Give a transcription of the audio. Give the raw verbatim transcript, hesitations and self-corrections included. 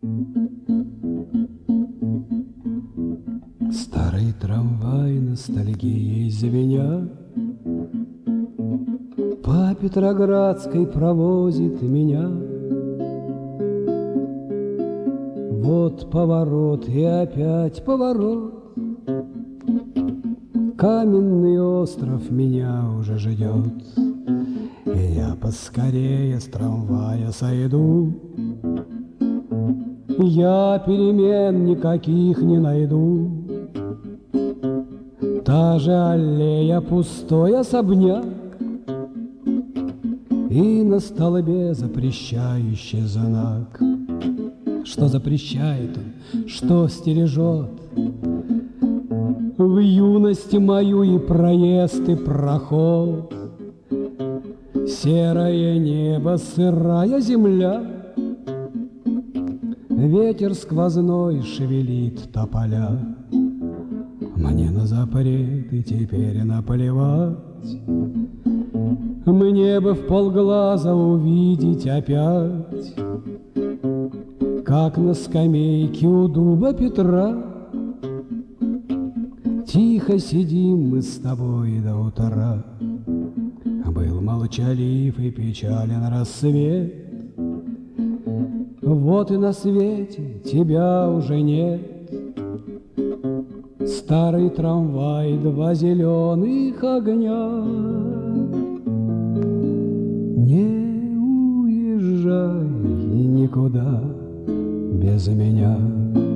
Старый трамвай ностальгией звеня по Петроградской провозит меня. Вот поворот и опять поворот, каменный остров меня уже ждет, и я поскорее с трамвая сойду. Я перемен никаких не найду, та же аллея, пустой особняк, и на столбе запрещающий знак. Что запрещает он, что стережет? В юности мою и проезд, и проход, серое небо, сырая земля, ветер сквозной шевелит тополя. Мне на запреты теперь наплевать, мне бы в полглаза увидеть опять, как на скамейке у дуба Петра тихо сидим мы с тобой до утра. Был молчалив и печален рассвет, вот и на свете тебя уже нет. Старый трамвай, два зеленых огня. Не уезжай никуда без меня.